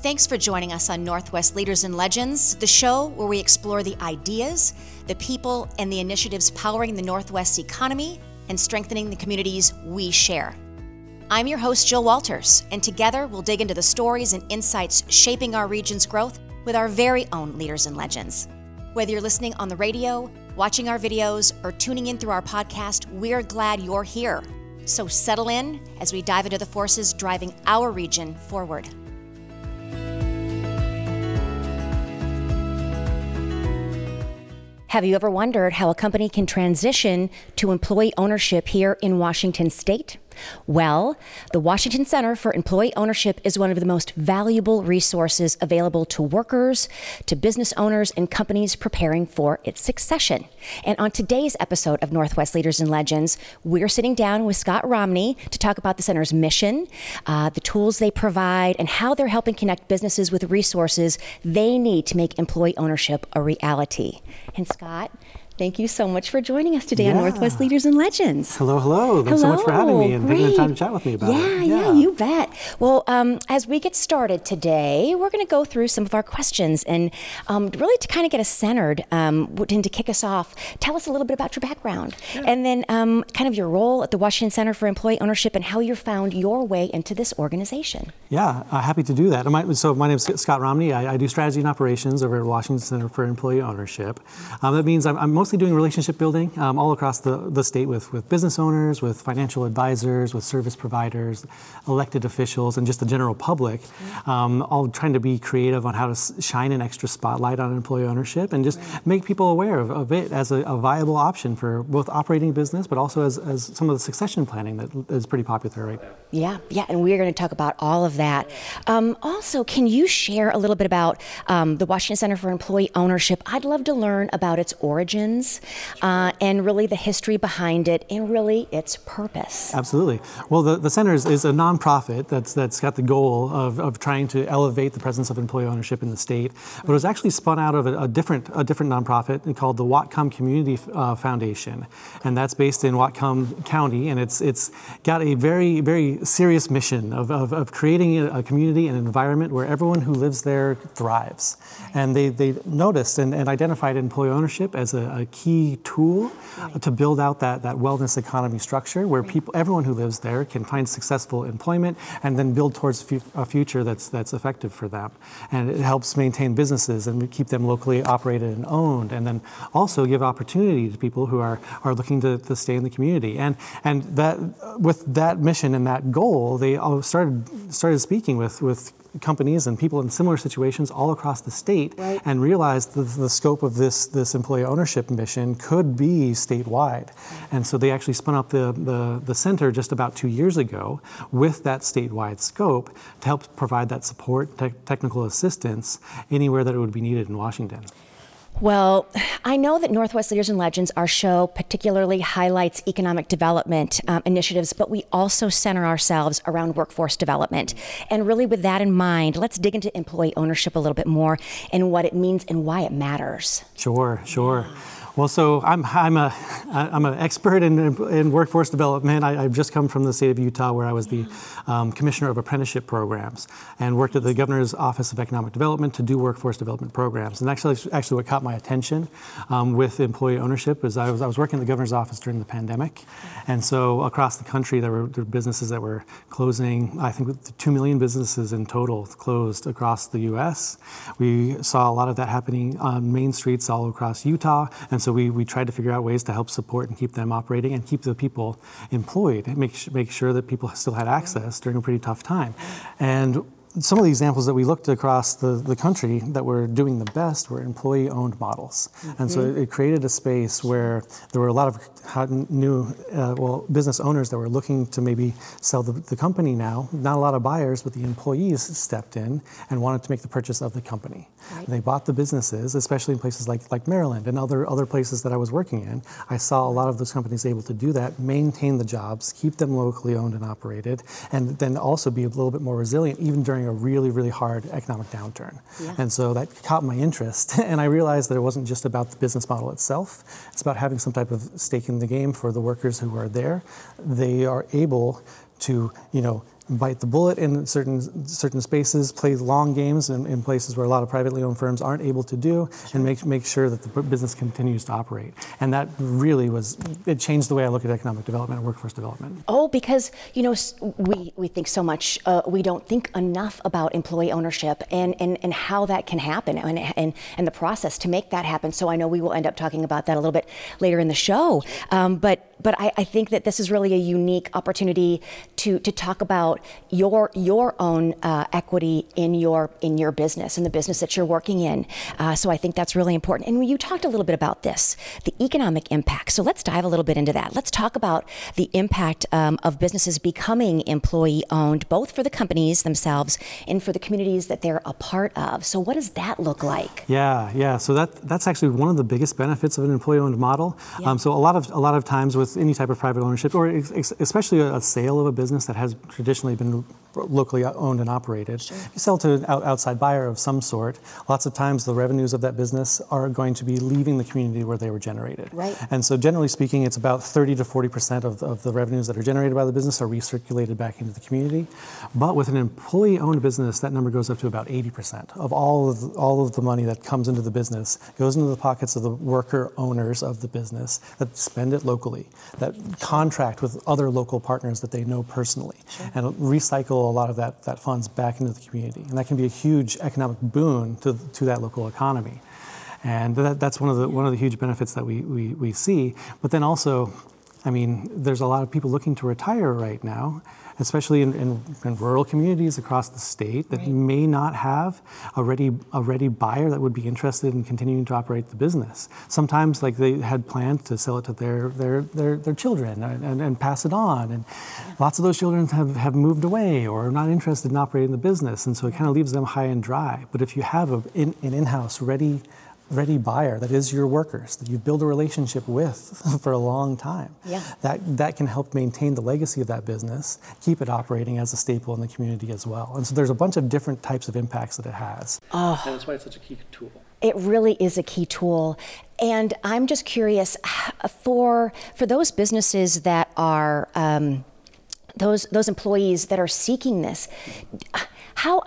Thanks for joining us on Northwest Leaders and Legends, the show where we explore the ideas, the people, and the initiatives powering the Northwest economy and strengthening the communities we share. I'm your host, Jill Walters, and together we'll dig into the stories and insights shaping our region's growth with our very own leaders and legends. Whether you're listening on the radio, watching our videos, or tuning in through our podcast, we're glad you're here. So settle in as we dive into the forces driving our region forward. Have you ever wondered how a company can transition to employee ownership here in Washington State? Well, the Washington Center for Employee Ownership is one of the most valuable resources available to workers, to business owners, and companies preparing for its succession. And on today's episode of Northwest Leaders and Legends, we're sitting down with Scott Romney to talk about the center's mission, the tools they provide, and how they're helping connect businesses with resources they need to make employee ownership a reality. And Scott, thank you so much for joining us today on Northwest Leaders and Legends. Hello. Thanks so much for having me and taking the time to chat with me about it. Yeah, you bet. Well, as we get started today, we're going to go through some of our questions and really to kind of get us centered and to kick us off, tell us a little bit about your background and then kind of your role at the Washington Center for Employee Ownership and how you found your way into this organization. Yeah, happy to do that. My name is Scott Romney. I do strategy and operations over at Washington Center for Employee Ownership. That means I'm mostly doing relationship building all across the state with business owners, with financial advisors, with service providers, elected officials, and just the general public, all trying to be creative on how to shine an extra spotlight on employee ownership and just make people aware of it as a viable option for both operating business, but also as some of the succession planning that is pretty popular right now. Yeah, and we're going to talk about all of that. Also, can you share a little bit about the Washington Center for Employee Ownership? I'd love to learn about its origins and really the history behind it and really its purpose. Absolutely. Well, the center is a nonprofit that's got the goal of trying to elevate the presence of employee ownership in the state, but it was actually spun out of a different nonprofit called the Whatcom Community Foundation, and that's based in Whatcom County, and it's got a very, very serious mission of creating a community and an environment where everyone who lives there thrives. And they noticed and identified employee ownership as a key tool to build out that wellness economy structure where everyone who lives there can find successful employment and then build towards a future that's effective for them. And it helps maintain businesses and keep them locally operated and owned, and then also give opportunity to people who are looking to stay in the community. And that with that mission and that goal, they all started speaking with companies and people in similar situations all across the state, and realized the scope of this employee ownership mission could be statewide. And so they actually spun up the center just about 2 years ago with that statewide scope to help provide that support, technical assistance anywhere that it would be needed in Washington. Well, I know that Northwest Leaders and Legends, our show, particularly highlights economic development initiatives, but we also center ourselves around workforce development. And really with that in mind, let's dig into employee ownership a little bit more and what it means and why it matters. Sure. Well, so I'm an expert in workforce development. I've just come from the state of Utah, where I was the commissioner of apprenticeship programs and worked at the Governor's Office of Economic Development to do workforce development programs. And actually what caught my attention with employee ownership is I was working in the Governor's office during the pandemic, and so across the country there were businesses that were closing. I think 2 million businesses in total closed across the U.S. We saw a lot of that happening on main streets all across Utah, and so we tried to figure out ways to help support and keep them operating and keep the people employed and make sure that people still had access during a pretty tough time. And some of the examples that we looked across the country that were doing the best were employee-owned models. And so it created a space where there were a lot of new business owners that were looking to maybe sell the company now. Not a lot of buyers, but the employees stepped in and wanted to make the purchase of the company. Right. They bought the businesses, especially in places like Maryland and other places that I was working in. I saw a lot of those companies able to do that, maintain the jobs, keep them locally owned and operated, and then also be a little bit more resilient even during a really, really hard economic downturn. Yeah. And so that caught my interest. And I realized that it wasn't just about the business model itself. It's about having some type of stake in the game for the workers who are there. They are able to, bite the bullet in certain spaces, play long games in places where a lot of privately owned firms aren't able to do, and make sure that the business continues to operate. And that really it changed the way I look at economic development and workforce development. Oh, because we think so much, we don't think enough about employee ownership and how that can happen and the process to make that happen. So I know we will end up talking about that a little bit later in the show. But I think that this is really a unique opportunity to talk about your own equity in your business, in the business that you're working in. So I think that's really important. And you talked a little bit about this, the economic impact. So let's dive a little bit into that. Let's talk about the impact of businesses becoming employee-owned, both for the companies themselves and for the communities that they're a part of. So what does that look like? Yeah. So that's actually one of the biggest benefits of an employee-owned model. Yeah. So a lot of times with any type of private ownership, or especially a sale of a business that has traditionally been locally owned and operated, Sure. You sell to an outside buyer of some sort. Lots of times the revenues of that business are going to be leaving the community where they were generated. Right. And so generally speaking, it's about 30 to 40% of the revenues that are generated by the business are recirculated back into the community. But with an employee-owned business, that number goes up to about 80% of all of the money that comes into the business goes into the pockets of the worker owners of the business that spend it locally, that contract with other local partners that they know personally, and recycle a lot of that funds back into the community. And that can be a huge economic boon to that local economy. And that's one of the huge benefits that we see. But then also, I mean, there's a lot of people looking to retire right now, especially in rural communities across the state that may not have a ready buyer that would be interested in continuing to operate the business. Sometimes, like, they had planned to sell it to their children and pass it on, and lots of those children have moved away or are not interested in operating the business, and so it kind of leaves them high and dry. But if you have an in-house ready buyer that is your workers that you build a relationship with for a long time, that can help maintain the legacy of that business, keep it operating as a staple in the community as well. And so there's a bunch of different types of impacts that it has. And that's why it's such a key tool. It really is a key tool. And I'm just curious, for those businesses that are those employees that are seeking this, how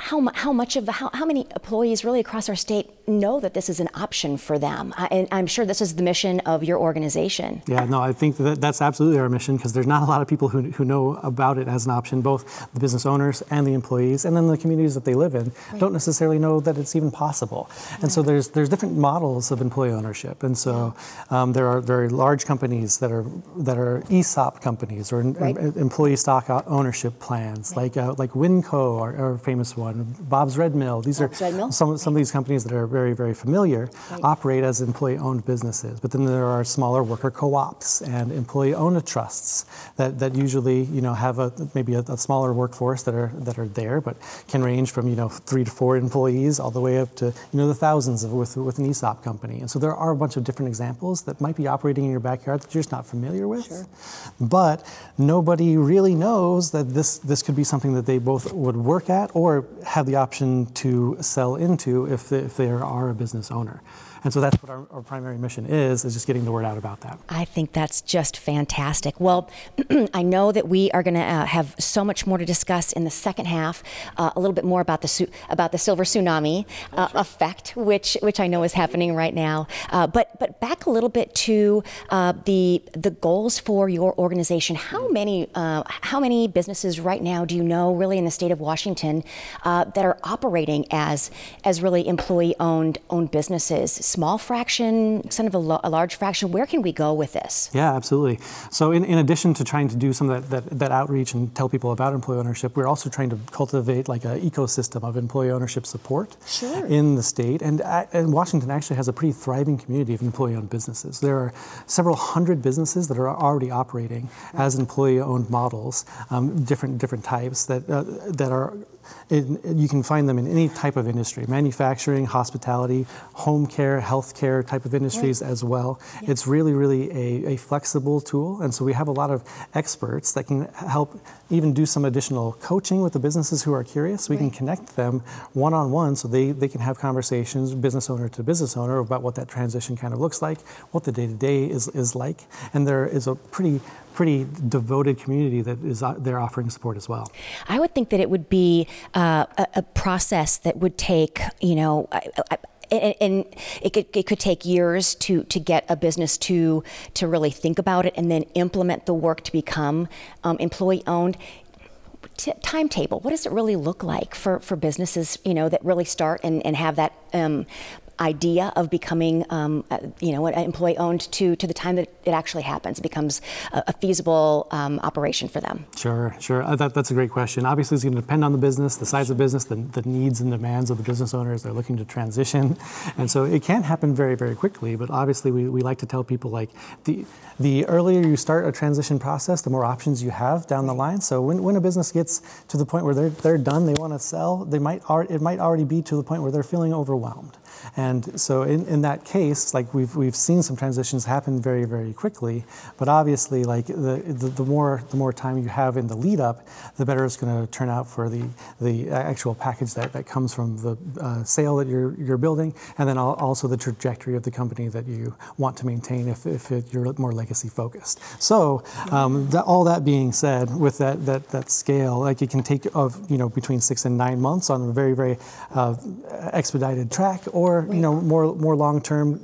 many employees really across our state know that this is an option for them? And I'm sure this is the mission of your organization. Yeah, no, I think that's absolutely our mission, because there's not a lot of people who know about it as an option. Both the business owners and the employees, and then the communities that they live in, don't necessarily know that it's even possible. And so there's different models of employee ownership. And so there are very large companies that are ESOP companies, or employee stock ownership plans, like Winco, our famous one, Bob's Red Mill. These are some of these companies that are very, very familiar, operate as employee-owned businesses. But then there are smaller worker co-ops and employee-owned trusts that usually, have maybe a smaller workforce that are there, but can range from 3 to 4 employees all the way up to the thousands with an ESOP company. And so there are a bunch of different examples that might be operating in your backyard that you're just not familiar with. Sure. But nobody really knows that this could be something that they both would work at or have the option to sell into if they are a business owner. And so that's what our primary mission is just getting the word out about that. I think that's just fantastic. Well, I know that we are going to have so much more to discuss in the second half, a little bit more about the silver tsunami effect, which I know is happening right now. But back a little bit to the goals for your organization. How many businesses right now do you know, really, in the state of Washington that are operating as really employee-owned businesses? Small fraction, kind of a large fraction. Where can we go with this? Yeah, absolutely. So in addition to trying to do some of that outreach and tell people about employee ownership, we're also trying to cultivate like an ecosystem of employee ownership support in the state. And Washington actually has a pretty thriving community of employee-owned businesses. There are several hundred businesses that are already operating as employee-owned models, different types that are. You can find them in any type of industry: manufacturing, hospitality, home care, healthcare type of industries as well. Yeah. It's really a flexible tool, and so we have a lot of experts that can help even do some additional coaching with the businesses who are curious. We can connect them one-on-one so they can have conversations, business owner to business owner, about what that transition kind of looks like, what the day-to-day is like. And there is a pretty pretty devoted community that is there offering support as well. I would think that it would be a process that would take, and it could take years to get a business to really think about it and then implement the work to become employee owned. Timetable, what does it really look like for businesses, that really start and have that idea of becoming, an employee owned to the time that it actually happens, it becomes a feasible operation for them? Sure. That's a great question. Obviously, it's going to depend on the business, the size of the business, the needs and demands of the business owners. They're looking to transition. And so it can happen very, very quickly. But obviously, we like to tell people, like, the earlier you start a transition process, the more options you have down the line. So when a business gets to the point where they're done, they want to sell, it might already be to the point where they're feeling overwhelmed. And so in that case, like we've seen some transitions happen very, very quickly, but obviously, like the more time you have in the lead up, the better it's going to turn out for the actual package that comes from the sale that you're building, and then also the trajectory of the company that you want to maintain if you're more legacy focused. So all that being said, with that scale, like it can take between 6 and 9 months on a very, very expedited track, or more long-term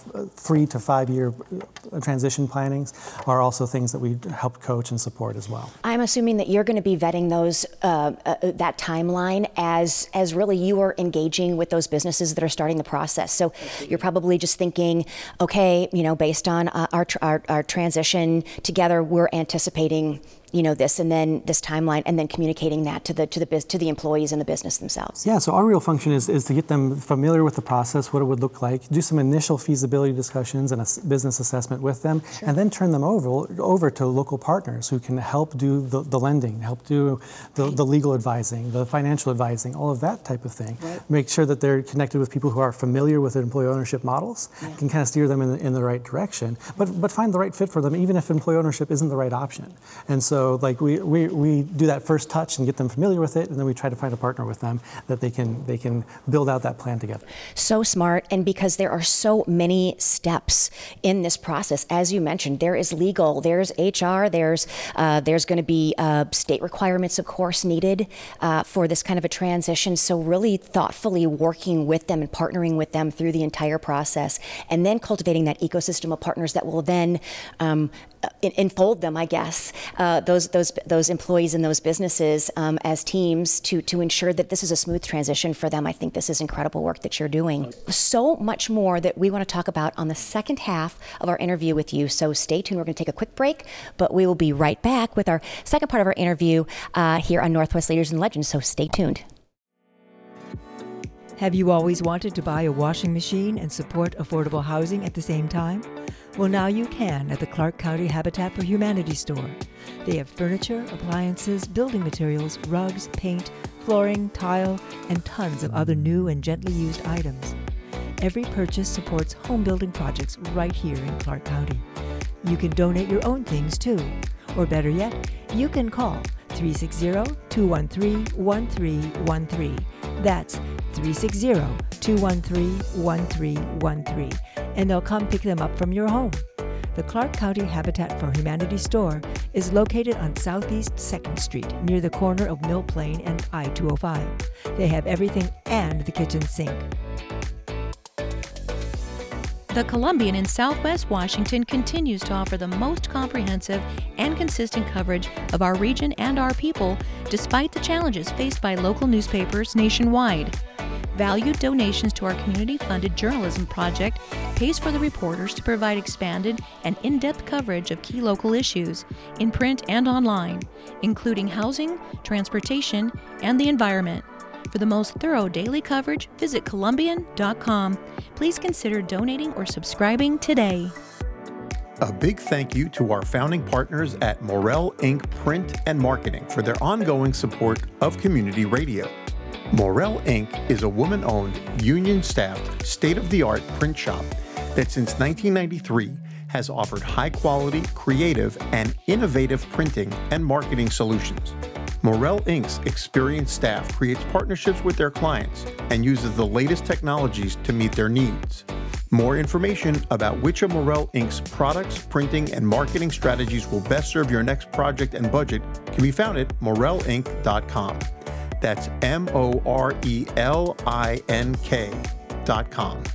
3 to 5 year transition plannings are also things that we help coach and support as well. I'm assuming that you're going to be vetting those that timeline as really you are engaging with those businesses that are starting the process. So you're probably just thinking, okay, based on our transition together, we're anticipating this and then this timeline, and then communicating that to the employees and the business themselves. Yeah. So our real function is to get them familiar with the process, what it would look like, do some initial feasibility discussions and a business assessment with them, sure, and then turn them over to local partners who can help do the lending, help do the legal advising, the financial advising, all of that type of thing. Right. Make sure that they're connected with people who are familiar with employee ownership models, can kind of steer them in the right direction, but find the right fit for them, even if employee ownership isn't the right option. And so like we do that first touch and get them familiar with it, and then we try to find a partner with them that they can build out that plan together. So smart, and because there are so many steps in this process, as you mentioned, there is legal, there's HR, there's going to be state requirements, of course, needed for this kind of a transition. So really thoughtfully working with them and partnering with them through the entire process, and then cultivating that ecosystem of partners that will then enfold them, I guess, those employees and those businesses as teams to ensure that this is a smooth transition for them. I think this is incredible work that you're doing. So much more that we want to talk about on the second half of our interview with you. So stay tuned. We're going to take a quick break, but we will be right back with our second part of our interview here on Northwest Leaders and Legends. So stay tuned. Have you always wanted to buy a washing machine and support affordable housing at the same time? Well, now you can at the Clark County Habitat for Humanity store. They have furniture, appliances, building materials, rugs, paint, flooring, tile, and tons of other new and gently used items. Every purchase supports home building projects right here in Clark County. You can donate your own things too. Or better yet, you can call 360-213-1313. That's 360-213-1313, and they'll come pick them up from your home. The Clark County Habitat for Humanity store is located on Southeast 2nd Street near the corner of Mill Plain and I-205. They have everything and the kitchen sink. The Columbian in Southwest Washington continues to offer the most comprehensive and consistent coverage of our region and our people, despite the challenges faced by local newspapers nationwide. Valued donations to our community-funded journalism project pays for the reporters to provide expanded and in-depth coverage of key local issues in print and online, including housing, transportation, and the environment. For the most thorough daily coverage, visit Columbian.com. Please consider donating or subscribing today. A big thank you to our founding partners at Morel Inc. Print and Marketing for their ongoing support of community radio. Morel Inc. is a woman-owned, union-staffed, state-of-the-art print shop that since 1993 has offered high-quality, creative, and innovative printing and marketing solutions. Morel Inc.'s experienced staff creates partnerships with their clients and uses the latest technologies to meet their needs. More information about which of Morel Inc.'s products, printing, and marketing strategies will best serve your next project and budget can be found at morelinc.com. That's MORELINK.com.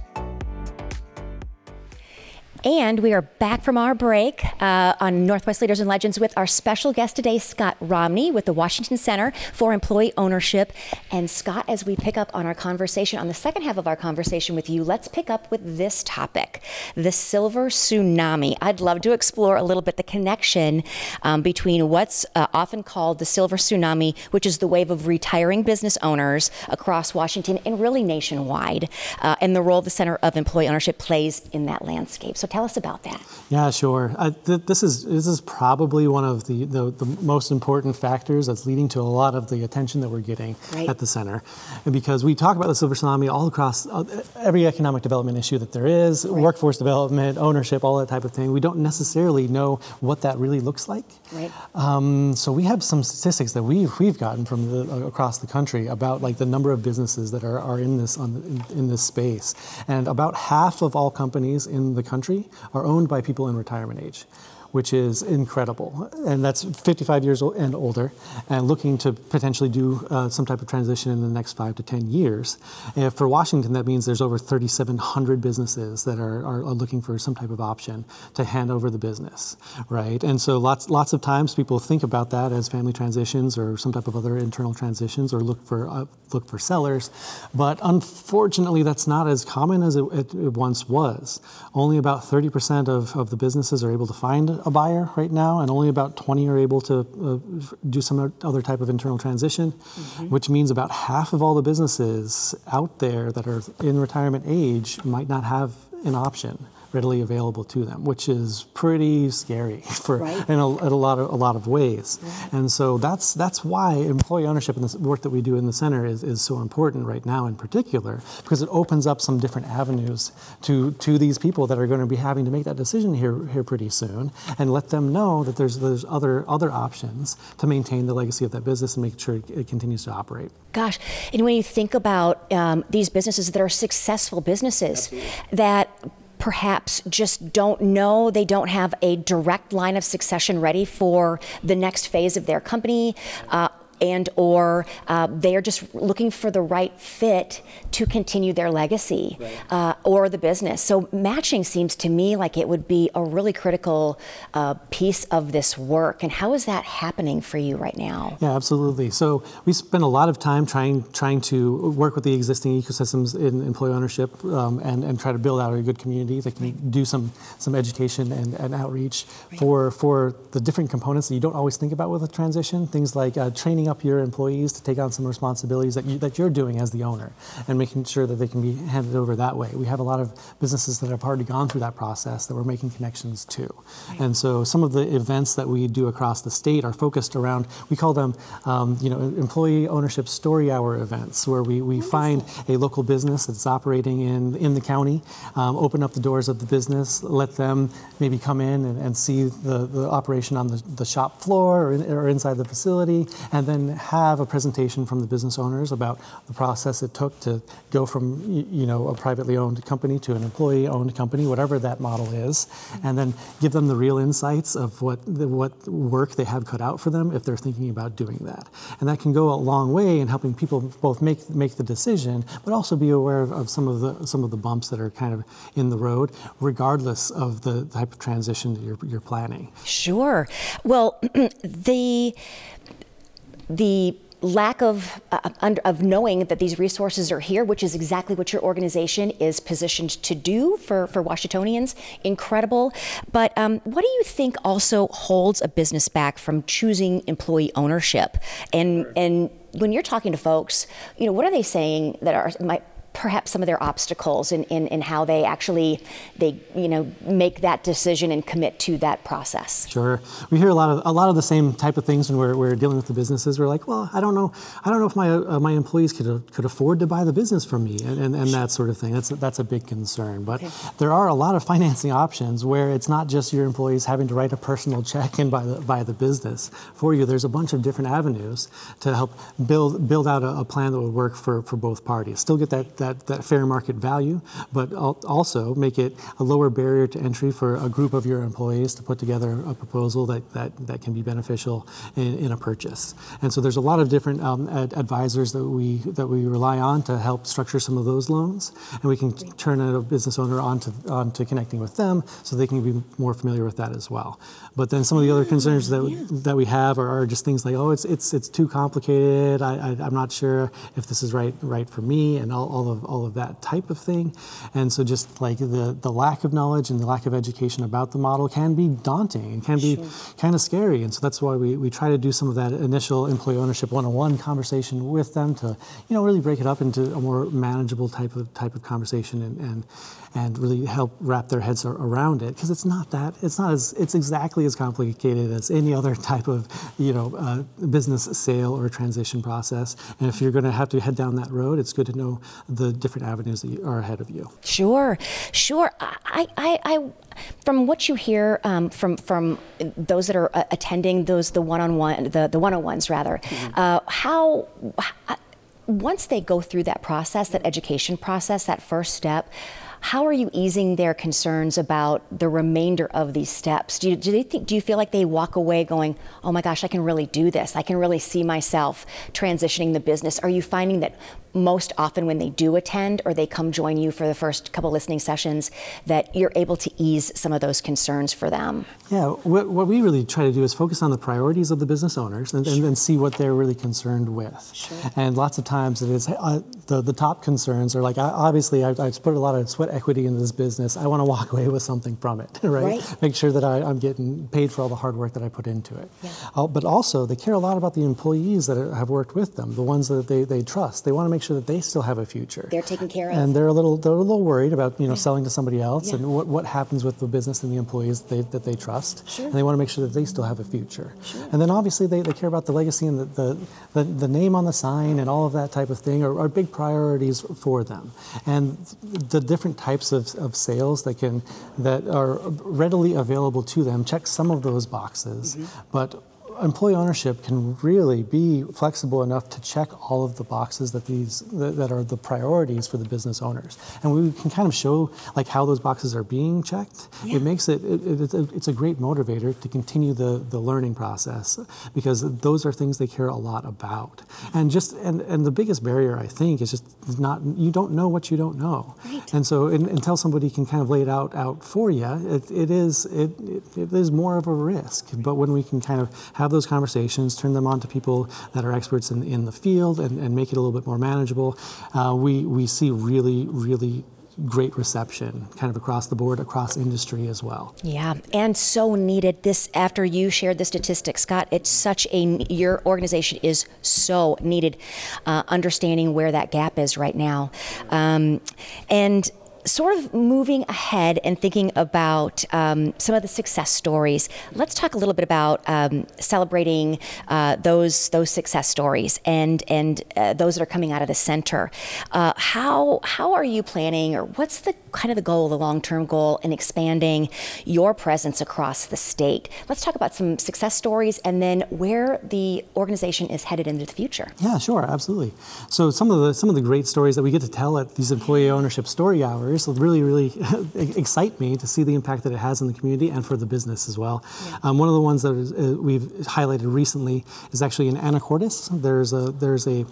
And we are back from our break on Northwest Leaders and Legends with our special guest today, Scott Romney with the Washington Center for Employee Ownership. And Scott, as we pick up on our conversation, on the second half of our conversation with you, let's pick up with this topic, the silver tsunami. I'd love to explore a little bit the connection between what's often called the silver tsunami, which is the wave of retiring business owners across Washington and really nationwide, and the role the Center of Employee Ownership plays in that landscape. So tell us about that. Yeah, sure. This is probably one of the most important factors that's leading to a lot of the attention that we're getting at the center. And because we talk about the silver tsunami all across every economic development issue that there is, workforce development, ownership, all that type of thing. We don't necessarily know what that really looks like. Right. So we have some statistics that we've gotten from across the country about like the number of businesses that are in this space, and about half of all companies in the country are owned by people in retirement age, which is incredible. And that's 55 years old and older, and looking to potentially do some type of transition in the next 5 to 10 years. And for Washington, that means there's over 3,700 businesses that are looking for some type of option to hand over the business, right? And so lots of times people think about that as family transitions or some type of other internal transitions, or look for sellers. But unfortunately, that's not as common as it once was. Only about 30% of the businesses are able to find a buyer right now, and only about 20 are able to do some other type of internal transition, which means about half of all the businesses out there that are in retirement age might not have an option readily available to them, which is pretty scary in a lot of ways. And so that's why employee ownership and the work that we do in the center is so important right now in particular, because it opens up some different avenues to these people that are going to be having to make that decision here pretty soon, and let them know that there's other options to maintain the legacy of that business and make sure it continues to operate. Gosh, and when you think about these businesses that are successful businesses, that perhaps just don't know, they don't have a direct line of succession ready for the next phase of their company, or they are just looking for the right fit to continue their legacy or the business. So matching seems to me like it would be a really critical piece of this work. And how is that happening for you right now? Yeah, absolutely. So we spend a lot of time trying to work with the existing ecosystems in employee ownership, and try to build out a good community that can do some education and outreach for the different components that you don't always think about with a transition. Things like training up your employees to take on some responsibilities that you're doing as the owner, and making sure that they can be handed over that way. We have a lot of businesses that have already gone through that process that we're making connections to. And so some of the events that we do across the state are focused around, we call them employee ownership story hour events, where we find a local business that's operating in the county, open up the doors of the business, let them maybe come in and see the operation on the shop floor or inside the facility, and then have a presentation from the business owners about the process it took to go from a privately owned company to an employee owned company, whatever that model is, and then give them the real insights of what work they have cut out for them if they're thinking about doing that. And that can go a long way in helping people both make the decision, but also be aware of some of the bumps that are kind of in the road, regardless of the type of transition that you're planning. Sure. Well, the lack of knowing that these resources are here, which is exactly what your organization is positioned to do for Washingtonians, incredible. But what do you think also holds a business back from choosing employee ownership? And when you're talking to folks, what are they saying that might perhaps some of their obstacles in how they actually make that decision and commit to that process? Sure. We hear a lot of the same type of things when we're dealing with the businesses. We're like, well, I don't know if my employees could afford to buy the business from me, and that sort of thing. That's a big concern. But there are a lot of financing options where it's not just your employees having to write a personal check and buy the business for you. There's a bunch of different avenues to help build out a plan that would work for both parties. Still get that that fair market value, but also make it a lower barrier to entry for a group of your employees to put together a proposal that can be beneficial in a purchase. And so there's a lot of different advisors that we rely on to help structure some of those loans, and we can turn a business owner onto connecting with them so they can be more familiar with that as well. But then some of the other concerns that we have are just things like, oh, it's too complicated. I'm not sure if this is right for me, and all of that type of thing. And so just like the lack of knowledge and the lack of education about the model can be daunting and can be kind of scary. And so that's why we try to do some of that initial employee ownership one-on-one conversation with them to really break it up into a more manageable type of conversation and really help wrap their heads around it, because it's exactly as complicated as any other type of business sale or transition process. And if you're going to have to head down that road, it's good to know the different avenues that are ahead of you. Sure. I from what you hear from those that are attending the 101s rather, how once they go through that process, that education process, that first step, how are you easing their concerns about the remainder of these steps? Do you feel like they walk away going, oh my gosh, I can really do this. I can really see myself transitioning the business. Are you finding that most often when they do attend or they come join you for the first couple listening sessions, that you're able to ease some of those concerns for them? Yeah, what we really try to do is focus on the priorities of the business owners and then see what they're really concerned with. Sure. And lots of times it is the top concerns are like, obviously I've put a lot of sweat equity into this business. I want to walk away with something from it, right? Make sure that I'm getting paid for all the hard work that I put into it. Yeah. But also they care a lot about the employees that have worked with them, the ones that they trust. They want to make sure that they still have a future. They're taken care of. And they're a little worried about selling to somebody else and what happens with the business and the employees that they trust. Sure. And they want to make sure that they still have a future. Sure. And then obviously they care about the legacy and the name on the sign and all of that type of thing are big priorities for them. And the different types of sales that are readily available to them check some of those boxes, but employee ownership can really be flexible enough to check all of the boxes that are the priorities for the business owners. And we can kind of show like how those boxes are being checked. Yeah. It makes it's a great motivator to continue the learning process, because those are things they care a lot about. And the biggest barrier, I think, is just you don't know what you don't know. Right. And so until somebody can kind of lay it out for you, it is more of a risk. But when we can kind of have those conversations, turn them on to people that are experts in the field and make it a little bit more manageable, we see really, really great reception kind of across the board, across industry as well. Yeah, and so needed. This, after you shared the statistics, Scott, your organization is so needed, understanding where that gap is right now. And sort of moving ahead and thinking about some of the success stories, let's talk a little bit about celebrating those success stories and those that are coming out of the center. How are you planning, or what's the kind of the goal, the long-term goal in expanding your presence across the state? Let's talk about some success stories and then where the organization is headed into the future. Yeah, sure, absolutely. So some of the great stories that we get to tell at these employee ownership story hours really, really excite me to see the impact that it has in the community and for the business as well. Yeah. One of the ones that we've highlighted recently is actually in Anacortes. There's a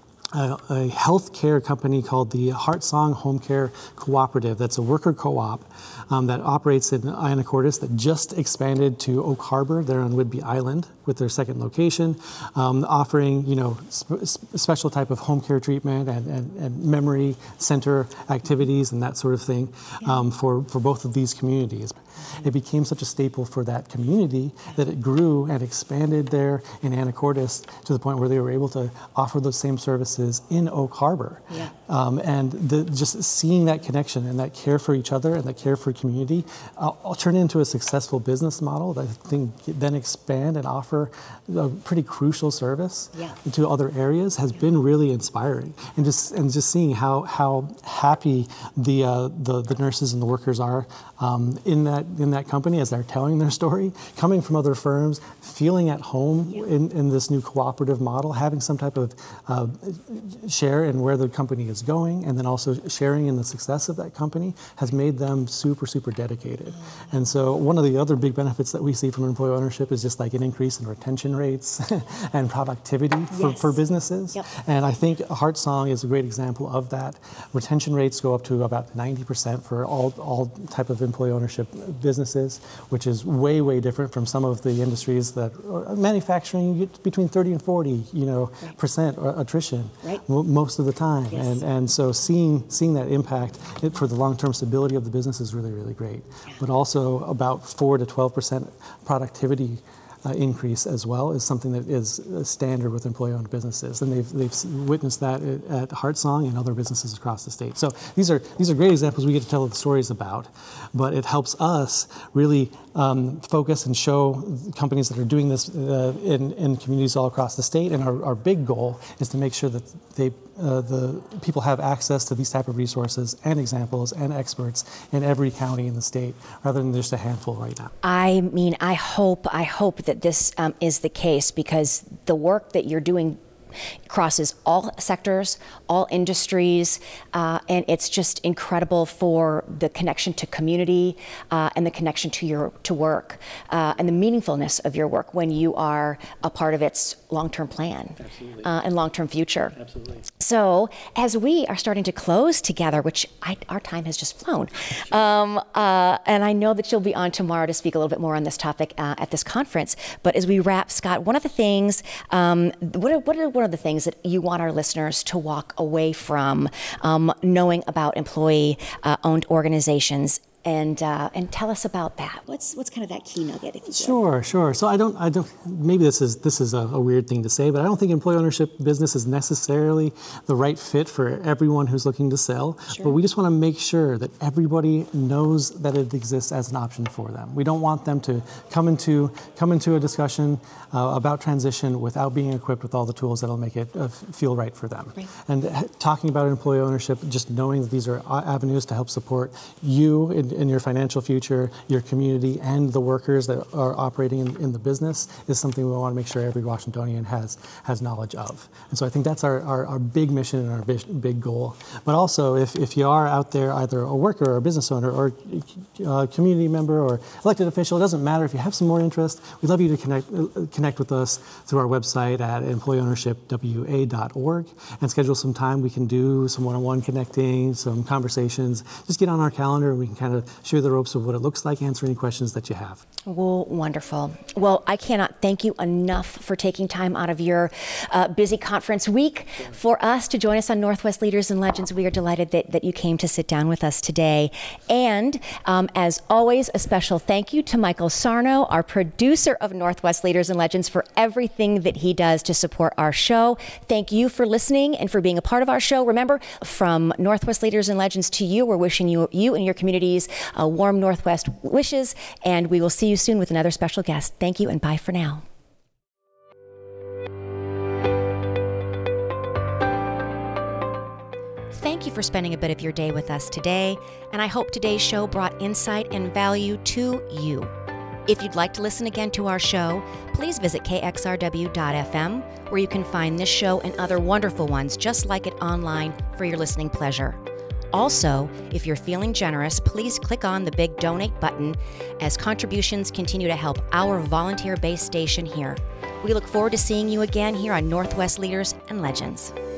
healthcare company called the Heartsong Home Care Cooperative. That's a worker co-op that operates in Anacortes that just expanded to Oak Harbor there on Whidbey Island with their second location, offering special type of home care treatment and memory center activities and that sort of thing for both of these communities. It became such a staple for that community that it grew and expanded there in Anacortes to the point where they were able to offer those same services in Oak Harbor. Yeah. Just seeing that connection and that care for each other and that care for community turn into a successful business model that I think then expand and offer a pretty crucial service to other areas has been really inspiring. And just seeing how happy the nurses and the workers are in that company as they're telling their story, coming from other firms, feeling at home in this new cooperative model, having some type of share in where the company is it's going, and then also sharing in the success of that company has made them super, super dedicated. And so one of the other big benefits that we see from employee ownership is just like an increase in retention rates and productivity for businesses. Yep. And I think HeartSong is a great example of that. Retention rates go up to about 90% for all type of employee ownership businesses, which is way, way different from some of the industries that manufacturing, you get between 30 and 40, percent attrition most of the time. Yes. And so seeing that impact for the long-term stability of the business is really, really great. But also about 4 to 12% productivity increase as well is something that is standard with employee-owned businesses, and they've witnessed that at HeartSong and other businesses across the state. So these are great examples we get to tell the stories about, but it helps us really focus and show companies that are doing this in communities all across the state. And our big goal is to make sure that the people have access to these type of resources and examples and experts in every county in the state, rather than just a handful right now. I mean, I hope that this is the case, because the work that you're doing crosses all sectors, all industries, and it's just incredible for the connection to community and the connection to work and the meaningfulness of your work when you are a part of its long-term plan and long-term future. Absolutely. So as we are starting to close together, which our time has just flown, and I know that you'll be on tomorrow to speak a little bit more on this topic at this conference, but as we wrap, Scott, one of the things, what are one of the things that you want our listeners to walk away from knowing about employee-owned organizations, and tell us about that? What's kind of that key nugget, if you would? Sure. So I don't. Maybe this is a weird thing to say, but I don't think employee ownership business is necessarily the right fit for everyone who's looking to sell. Sure. But we just want to make sure that everybody knows that it exists as an option for them. We don't want them to come into a discussion about transition without being equipped with all the tools that'll make it feel right for them. Right. And talking about employee ownership, just knowing that these are avenues to help support you in your financial future, your community, and the workers that are operating in the business is something we want to make sure every Washingtonian has knowledge of. And so I think that's our big mission and our big goal. But also, if you are out there, either a worker or a business owner or a community member or elected official, it doesn't matter. If you have some more interest, we'd love you to connect with us through our website at employeeownershipwa.org and schedule some time. We can do some one-on-one connecting, some conversations. Just get on our calendar and we can kind of show you the ropes of what it looks like, answer any questions that you have. Well, wonderful. Well, I cannot thank you enough for taking time out of your busy conference week for us to join us on Northwest Leaders and Legends. We are delighted that you came to sit down with us today. And as always, a special thank you to Michael Sarno, our producer of Northwest Leaders and Legends, for everything that he does to support our show. Thank you for listening and for being a part of our show. Remember, from Northwest Leaders and Legends to you, we're wishing you and your communities warm Northwest wishes, and we will see you soon with another special guest. Thank you, and bye for now. Thank you for spending a bit of your day with us today, and I hope today's show brought insight and value to you. If you'd like to listen again to our show, please visit kxrw.fm, where you can find this show and other wonderful ones just like it online for your listening pleasure. Also, if you're feeling generous, please click on the big donate button as contributions continue to help our volunteer-based station here. We look forward to seeing you again here on Northwest Leaders and Legends.